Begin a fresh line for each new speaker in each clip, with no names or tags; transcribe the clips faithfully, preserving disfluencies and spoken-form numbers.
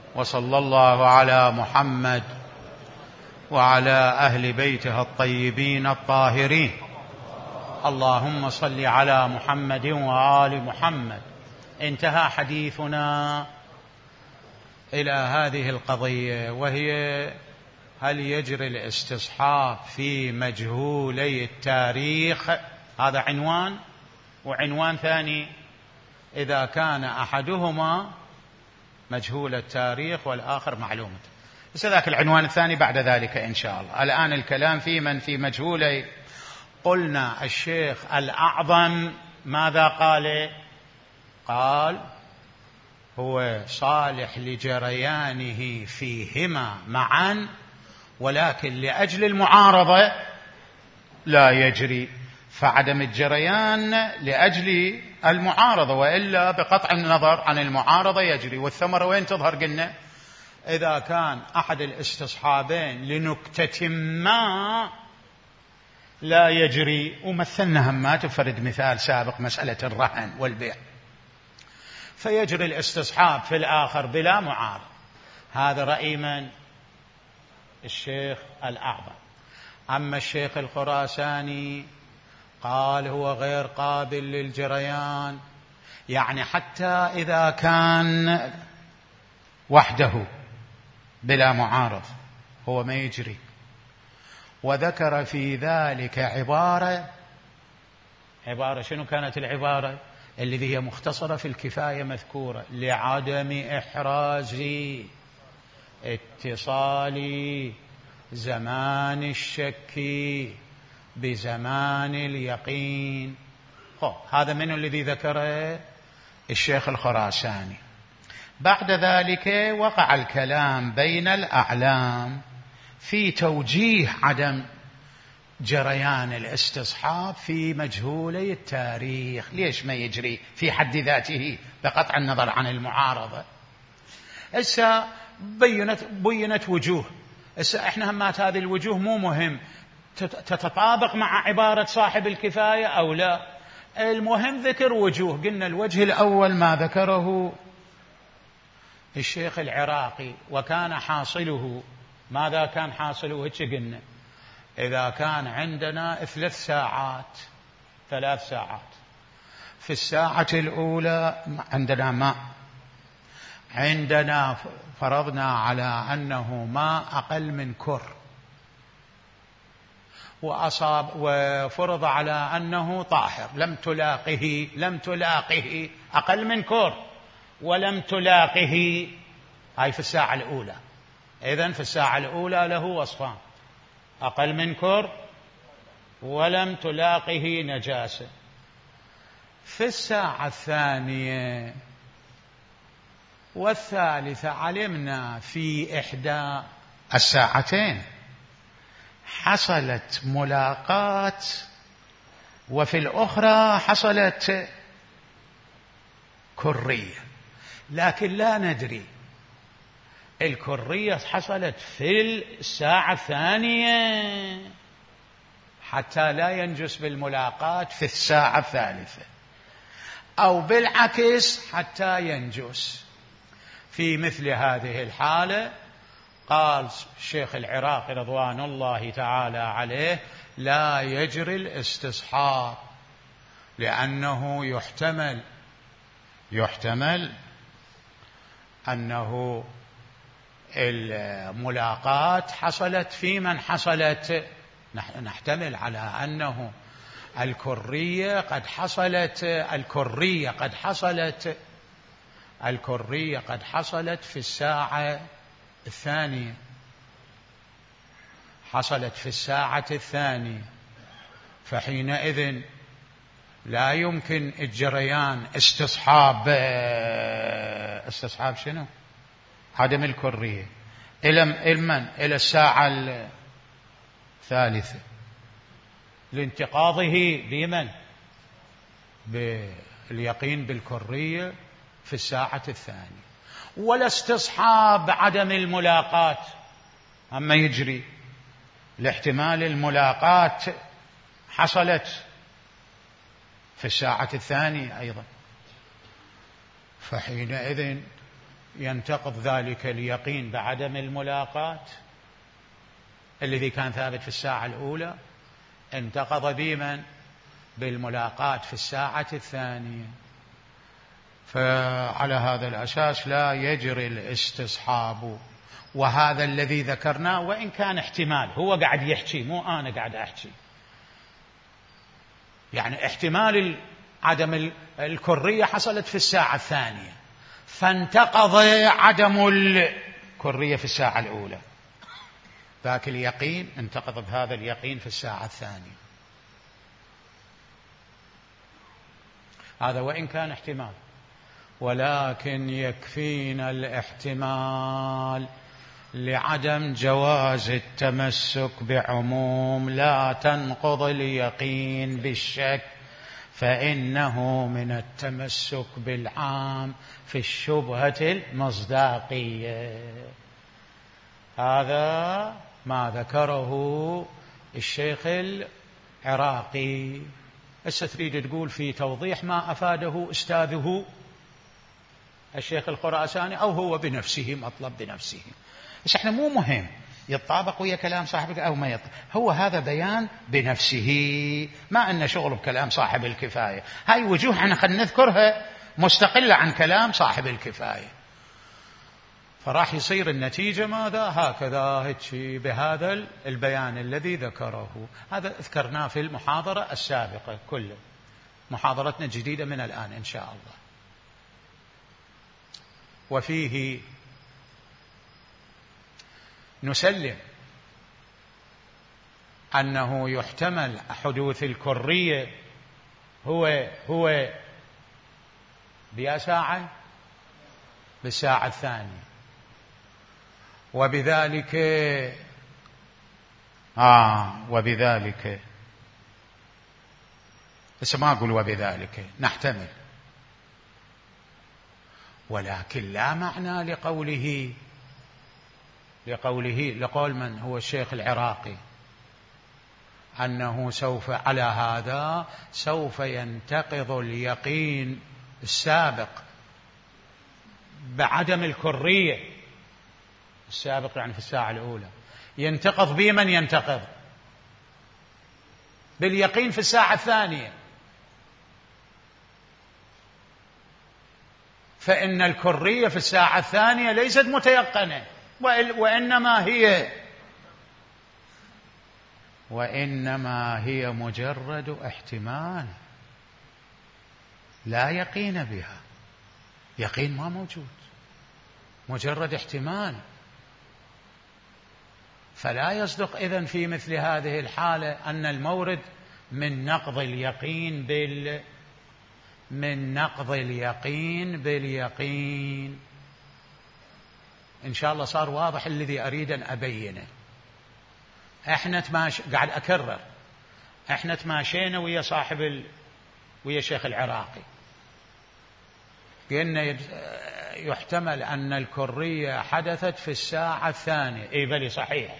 وصلى الله على محمد وعلى أهل بيته الطيبين الطاهرين. اللهم صل على محمد وآل محمد. انتهى حديثنا إلى هذه القضية، وهي هل يجري الاستصحاب في مجهولي التاريخ؟ هذا عنوان. وعنوان ثاني، إذا كان أحدهما مجهول التاريخ والآخر معلومة. بس ذاك العنوان الثاني بعد ذلك إن شاء الله. الآن الكلام في من في مجهولي. قلنا الشيخ الأعظم ماذا قال؟ قال هو صالح لجريانه فيهما معا، ولكن لأجل المعارضة لا يجري، فعدم الجريان لأجل المعارضة، وإلا بقطع النظر عن المعارضة يجري. والثمرة وين تظهر؟ قلنا إذا كان أحد الاستصحابين لنكتة ما لا يجري، ومثلنا هم ما تفرد مثال سابق مسألة الرهن والبيع، فيجري الاستصحاب في الآخر بلا معارضة. هذا رأي من؟ الشيخ الأعظم. أما الشيخ الخراساني قال هو غير قابل للجريان، يعني حتى إذا كان وحده بلا معارض هو ما يجري. وذكر في ذلك عبارة عبارة شنو كانت العبارة؟ اللي هي مختصرة في الكفاية مذكورة: لعدم إحراز اتصال زمان الشك بزمان اليقين. هذا من الذي ذكره؟ الشيخ الخراساني. بعد ذلك وقع الكلام بين الأعلام في توجيه عدم جريان الاستصحاب في مجهولي التاريخ. ليش ما يجري في حد ذاته بقطع النظر عن المعارضة؟ إسا بينت, بينت وجوه. إسا إحنا همات هذه الوجوه مو مهم تتطابق مع عبارة صاحب الكفاية أو لا، المهم ذكر وجوه. قلنا الوجه الأول ما ذكره الشيخ العراقي، وكان حاصله ماذا كان حاصله؟ هيك قلنا إذا كان عندنا ثلاث ساعات ثلاث ساعات في الساعة الأولى عندنا ماء، عندنا فرضنا على أنه ماء أقل من كر، وأصاب وفرض على أنه طاهر، لم تلاقه لم تلاقه أقل من كر ولم تلاقه، هاي في الساعة الأولى. إذن في الساعة الأولى له وصفان: أقل من كر ولم تلاقه نجاسة. في الساعة الثانية والثالثة علمنا في إحدى الساعتين حصلت ملاقات، وفي الأخرى حصلت كرية، لكن لا ندري الكرية حصلت في الساعة الثانية حتى لا ينجس بالملاقات في الساعة الثالثة، أو بالعكس حتى ينجس. في مثل هذه الحالة قال الشيخ العراقي رضوان الله تعالى عليه لا يجري الاستصحاب، لأنه يحتمل يحتمل أنه الملاقات حصلت في من حصلت، نحتمل على أنه الكرية قد حصلت الكرية قد حصلت الكرية قد حصلت في الساعة الثانية حصلت في الساعة الثانية فحينئذ لا يمكن الجريان استصحاب استصحاب شنو؟ عدم الكرية إلى من؟ إلى الساعة الثالثة لانتقاضه بمن؟ باليقين بالكرية في الساعة الثانية. ولا استصحاب عدم الملاقات، أما يجري لاحتمال الملاقات حصلت في الساعة الثانية أيضا، فحينئذ ينتقض ذلك اليقين بعدم الملاقاة الذي كان ثابت في الساعة الأولى، انتقض بمن؟ بالملاقاة في الساعة الثانية. فعلى هذا الأساس لا يجري الاستصحاب. وهذا الذي ذكرناه وإن كان احتمال، هو قاعد يحكي مو أنا قاعد أحكي، يعني احتمال عدم الكرية حصلت في الساعة الثانية، فانتقض عدم الكرية في الساعة الأولى، ذاك اليقين انتقض بهذا اليقين في الساعة الثانية. هذا وإن كان احتمال، ولكن يكفينا الاحتمال لعدم جواز التمسك بعموم لا تنقض اليقين بالشك، فإنه من التمسك بالعام في الشبهة المصداقية. هذا ما ذكره الشيخ العراقي. هسه تريد تقول في توضيح ما أفاده أستاذه الشيخ الخراساني أو هو بنفسه مطلب بنفسه، بس احنا مو مهم يتطابق ويا كلام صاحبك أو ما يطابق، هو هذا بيان بنفسه، ما أن شغل بكلام صاحب الكفاية. هاي وجوه احنا خلينا نذكرها مستقلة عن كلام صاحب الكفاية، فراح يصير النتيجة ماذا؟ هكذا هيك بهذا البيان الذي ذكره. هذا ذكرناه في المحاضرة السابقة كله، محاضرتنا جديدة من الآن إن شاء الله. وفيه نسلم أنه يحتمل حدوث الكرية هو هو بيا ساعة بالساعة الثانية، وبذلك آه وبذلك بس ما أقول وبذلك نحتمل، ولكن لا معنى لقوله لقوله لقول من هو الشيخ العراقي أنه سوف على هذا سوف ينتقض اليقين السابق بعدم الكرية السابق، يعني في الساعة الأولى ينتقض بمن ينتقض باليقين في الساعة الثانية، فإن الكرية في الساعة الثانية ليست متيقنة، وإنما هي وإنما هي مجرد احتمال لا يقين بها، يقين ما موجود، مجرد احتمال. فلا يصدق إذن في مثل هذه الحالة أن المورد من نقض اليقين بال من نقض اليقين باليقين. إن شاء الله صار واضح الذي أريد أن أبينه. احنا تماش قاعد أكرر احنا تماشينا ويا صاحب ال... ويا الشيخ العراقي، قلنا يحتمل أن الكرية حدثت في الساعة الثانية، اي بلي صحيح،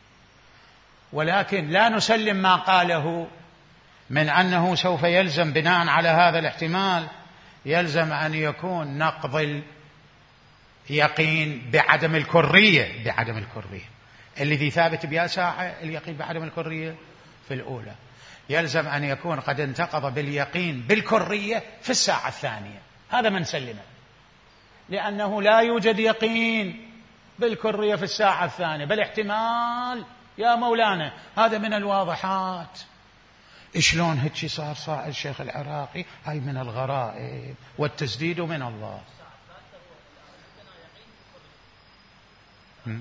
ولكن لا نسلم ما قاله من أنه سوف يلزم بناء على هذا الاحتمال يلزم أن يكون نقض اليقين بعدم الكرية بعدم الكرية الذي ثابت بها ساعة اليقين بعدم الكرية في الأولى، يلزم أن يكون قد انتقض باليقين بالكرية في الساعة الثانية. هذا من سلمه، لأنه لا يوجد يقين بالكرية في الساعة الثانية بل احتمال. يا مولانا هذا من الواضحات. شلون هيك صار صار الشيخ العراقي؟ هاي من الغرائب والتسديد من الله. م?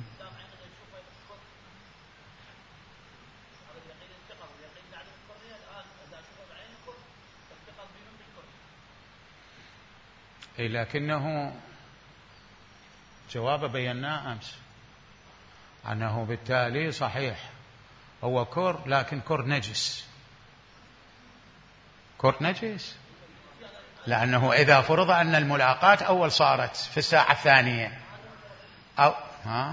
إيه لكنه جواب بيناه أمس أنه بالتالي صحيح هو كر، لكن كر نجس، كر نجس، لأنه إذا فرض أن الملاقات أول صارت في الساعة الثانية أو ها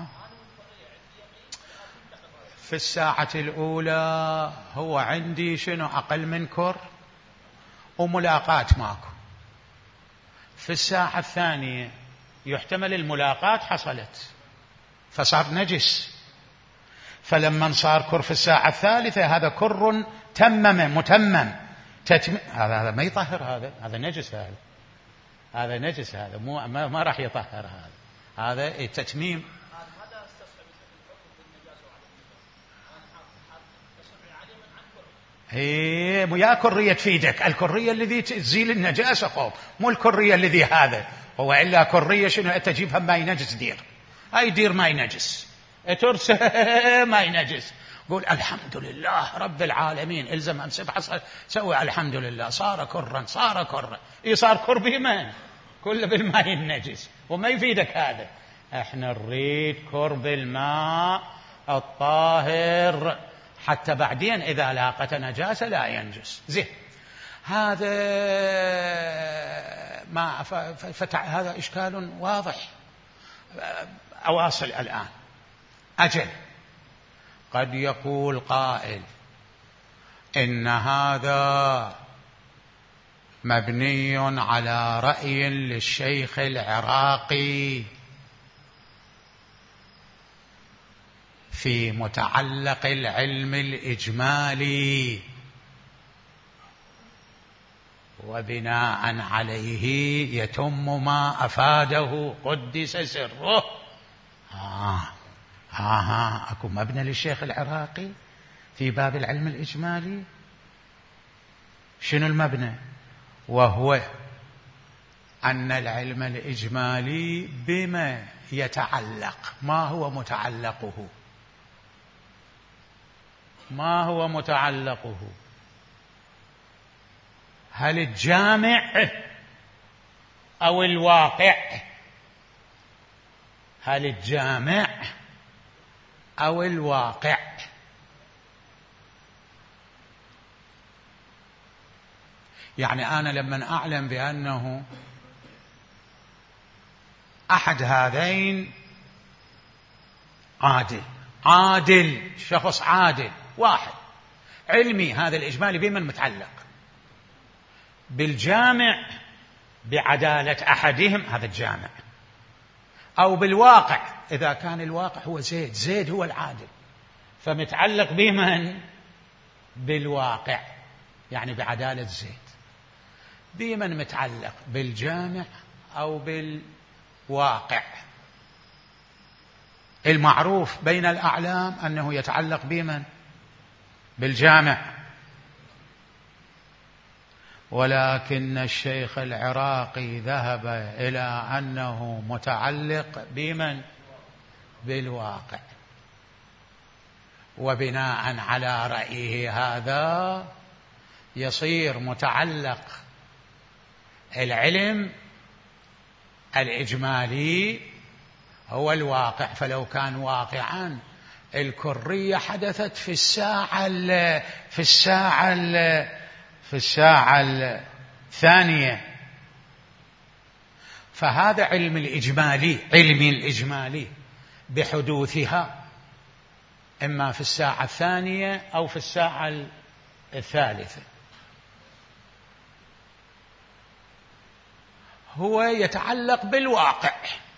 في الساعة الأولى هو عندي شنو أقل من كر وملاقات ماكو، في الساعة الثانية يحتمل الملاقاة حصلت فصار نجس، فلما صار كر في الساعة الثالثة هذا كر تمم متمم تتم... هذا هذا ما يطهر، هذا هذا نجس، هذا هذا نجس، هذا مو ما, ما راح يطهر، هذا هذا التتميم. هي يا كرية تفيدك، الكرية الذي تزيل النجاسة قوم، مو الكرية الذي هذا هو إلا كرية شنو تجيبها ما ينجس دير، هاي دير ما ينجس، ترس ما ينجس، قول الحمد لله رب العالمين، الزم امسك حصل سوي الحمد لله صار كرا صار كرا، اي صار كر بما كله بالماء النجس وما يفيدك هذا. احنا نريد كر بالماء الطاهر حتى بعدين اذا لاقت نجاسه لا ينجس. زين هذا ما فتح، هذا اشكال واضح. اواصل الان. أجل قد يقول قائل إن هذا مبني على رأي للشيخ العراقي في متعلق العلم الإجمالي، وبناء عليه يتم ما أفاده قدس سره. آه ها ها أكو مبنى للشيخ العراقي في باب العلم الإجمالي. شنو المبنى؟ وهو أن العلم الإجمالي بما يتعلق، ما هو متعلقه؟ ما هو متعلقه؟ هل الجامع أو الواقع؟ هل الجامع أو الواقع؟ يعني أنا لما أعلم بأنه أحد هذين عادل، عادل شخص عادل واحد، علمي هذا الإجمالي بمن متعلق؟ بالجامع بعدالة أحدهم هذا الجامع، أو بالواقع إذا كان الواقع هو زيد، زيد هو العادل فمتعلق بمن؟ بالواقع، يعني بعدالة زيد. بمن متعلق؟ بالجامع أو بالواقع؟ المعروف بين الأعلام أنه يتعلق بمن؟ بالجامع، ولكن الشيخ العراقي ذهب إلى أنه متعلق بمن؟ بالواقع، وبناء على رأيه هذا يصير متعلق العلم الإجمالي هو الواقع. فلو كان واقعا الكرية حدثت في الساعة في الساعة في الساعة الثانية، فهذا علم الإجمالي، علم الإجمالي بحدوثها إما في الساعة الثانية أو في الساعة الثالثة، هو يتعلق بالواقع،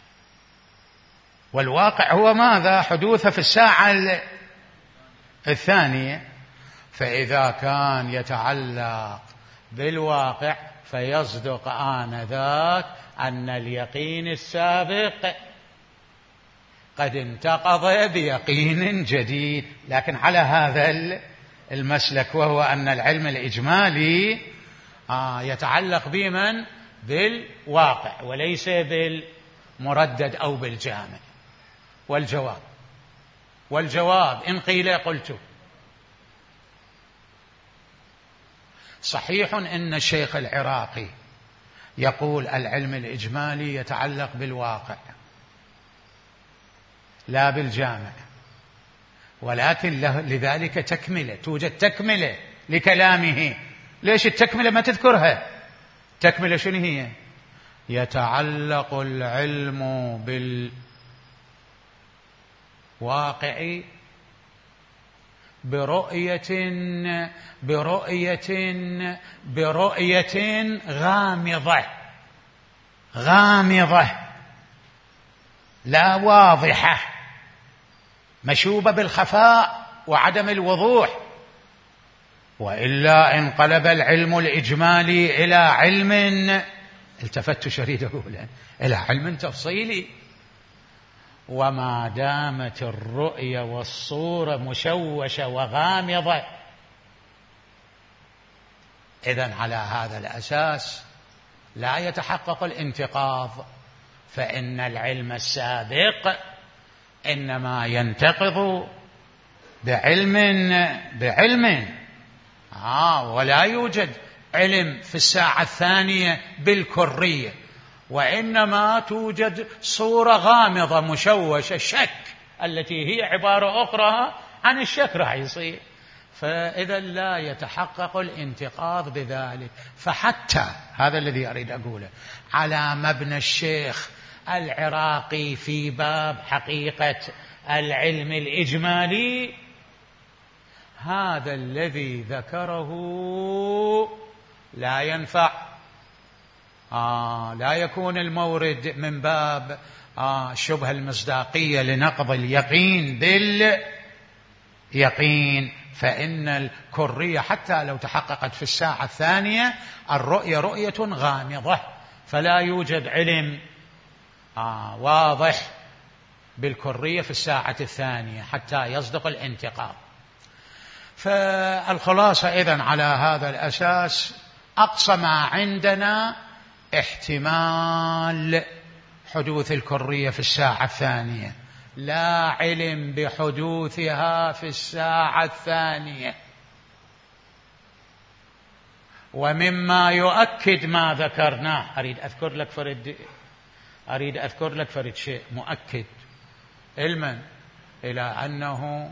والواقع هو ماذا؟ حدوثه في الساعة الثانية. فإذا كان يتعلق بالواقع فيصدق آنذاك أن اليقين السابق قد انتقض بيقين جديد. لكن على هذا المسلك، وهو أن العلم الإجمالي يتعلق بمن؟ بالواقع وليس بالمردد أو بالجامع. والجواب والجواب إن قيل قلت صحيح إن الشيخ العراقي يقول العلم الإجمالي يتعلق بالواقع لا بالجامع، ولكن له لذلك تكملة، توجد تكملة لكلامه. ليش التكملة ما تذكرها؟ تكملة شنو هي؟ يتعلق العلم بالواقع برؤية برؤية برؤية غامضة غامضة لا واضحة، مشوبة بالخفاء وعدم الوضوح، وإلا انقلب العلم الإجمالي إلى علم، التفت شريد أقول إلى علم تفصيلي. وما دامت الرؤية والصورة مشوشة وغامضة، إذن على هذا الأساس لا يتحقق الانتقاض، فإن العلم السابق إنما ينتقض بعلم بعلم آه ولا يوجد علم في الساعة الثانية بالكرية، وإنما توجد صورة غامضة مشوشة شك، التي هي عبارة أخرى عن الشك راح يصير، فإذا لا يتحقق الانتقاض بذلك. فحتى هذا الذي أريد أقوله على مبنى الشيخ العراقي في باب حقيقة العلم الإجمالي، هذا الذي ذكره لا ينفع، آه لا يكون المورد من باب آه شبه المصداقية لنقض اليقين باليقين، فإن الكرية حتى لو تحققت في الساعة الثانية الرؤية رؤية غامضة، فلا يوجد علم آه واضح بالكرية في الساعة الثانية حتى يصدق الانتقاض. فالخلاصة إذن على هذا الأساس أقصى ما عندنا احتمال حدوث الكرية في الساعة الثانية، لا علم بحدوثها في الساعة الثانية. ومما يؤكد ما ذكرناه، أريد أذكر لك فرد أريد أذكر لك فرد شيء مؤكد علما إلى أنه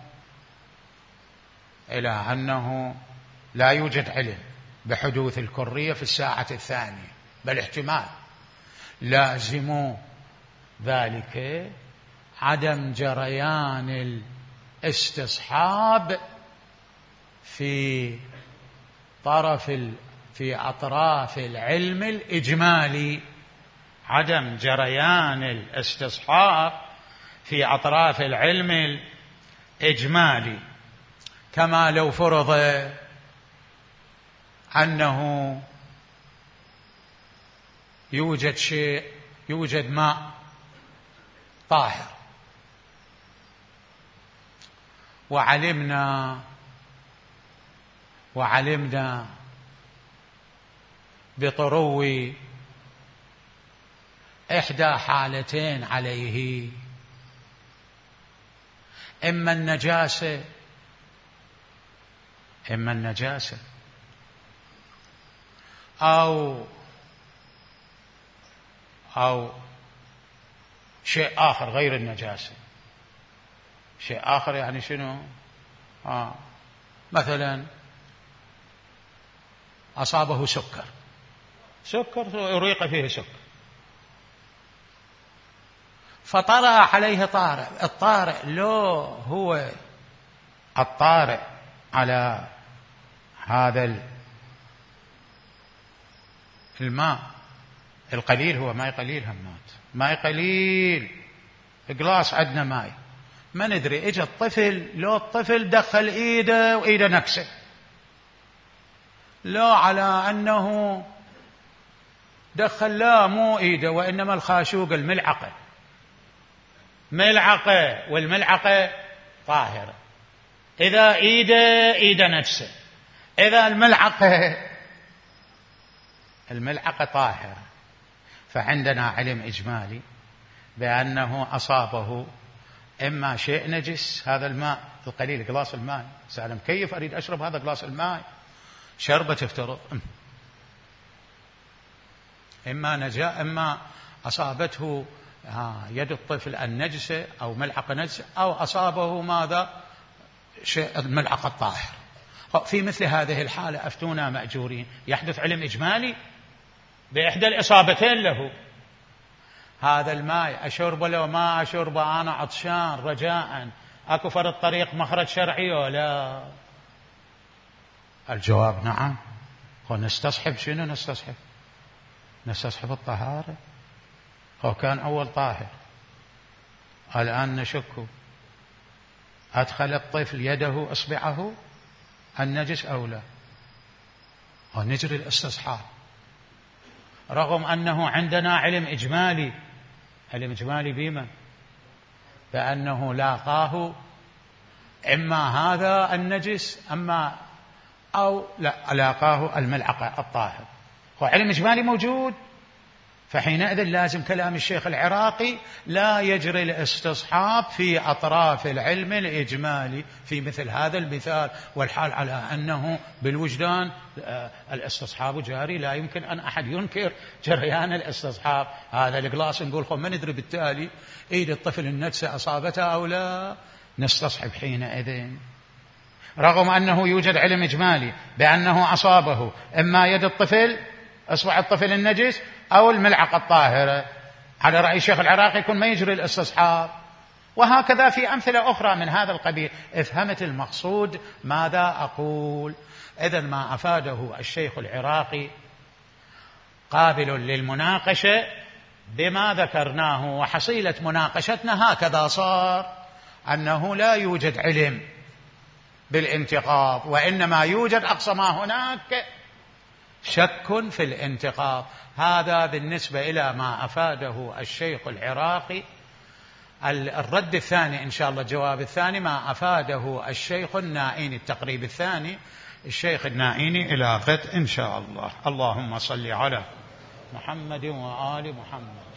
إلى أنه لا يوجد علم بحدوث الكرية في الساعة الثانية، بل احتمال. لازم ذلك عدم جريان الاستصحاب في طرف في أطراف العلم الإجمالي، عدم جريان الاستصحاب في أطراف العلم الإجمالي، كما لو فرض أنه يوجد شيء، يوجد ماء طاهر، وعلمنا وعلمنا بطرو إحدى حالتين عليه، إما النجاسة إما النجاسة أو أو شيء آخر غير النجاسة. شيء آخر يعني شنو؟ آه مثلا أصابه سكر، سكر أريق فيه سكر، فطرأ عليه طارئ. الطارئ لو هو الطارئ على هذا الماء القليل، هو ماء قليل، همات ماء قليل، قلاص عندنا ماء، ما ندري اجى الطفل، لو الطفل دخل ايده وايده نكسه، لا على انه دخل لا مو ايده وانما الخاشوق الملعقه، ملعقه والملعقه طاهره، اذا ايده ايده نفسه، اذا الملعقه الملعقه طاهره، فعندنا علم إجمالي بأنه أصابه إما شيء نجس، هذا الماء القليل قلاص الماء، سألم كيف أريد أشرب هذا قلاص الماء، شربة تفترض، إما نجا إما أصابته يد الطفل النجسة أو ملعقة نجسة، أو أصابه ماذا شيء الملعقة الطاهر. في مثل هذه الحالة أفتونا مأجورين، يحدث علم إجمالي بإحدى الإصابتين له، هذا الماء أشربه لو ما أشربه أنا عطشان رجاء، أكو فرض طريق مخرج شرعي ولا؟ الجواب نعم. ونستصحب شنو الآن نشك، أدخل الطفل يده إصبعه النجس أو لا؟ ونجري الاستصحاب رغم أنه عندنا علم إجمالي. علم إجمالي بما بأنه لاقاه إما هذا النجس أما أو لا لاقاه الملعقة الطاهر، هو علم إجمالي موجود. فحينئذ لازم كلام الشيخ العراقي لا يجري الاستصحاب في أطراف العلم الإجمالي في مثل هذا المثال، والحال على أنه بالوجدان الاستصحاب جاري، لا يمكن أن أحد ينكر جريان الاستصحاب. هذا القلاص نقول خب ما ندري بالتالي إيد الطفل النجسة أصابتها أو لا، نستصحب حينئذ رغم أنه يوجد علم إجمالي بأنه أصابه إما يد الطفل أصبع الطفل النجس أو الملعقة الطاهرة. على رأي الشيخ العراقي يكون ما يجري الاستصحاب. وهكذا في أمثلة أخرى من هذا القبيل. افهمت المقصود ماذا أقول؟ إذن ما أفاده الشيخ العراقي قابل للمناقشة بما ذكرناه، وحصيلة مناقشتنا هكذا صار، أنه لا يوجد علم بالانتقاض، وإنما يوجد أقصى ما هناك شك في الانتقاض. هذا بالنسبة إلى ما أفاده الشيخ العراقي. الرد الثاني إن شاء الله، الجواب الثاني ما أفاده الشيخ النائيني، التقريب الثاني الشيخ النائيني إلى غد إن شاء الله. اللهم صل على محمد وآل محمد.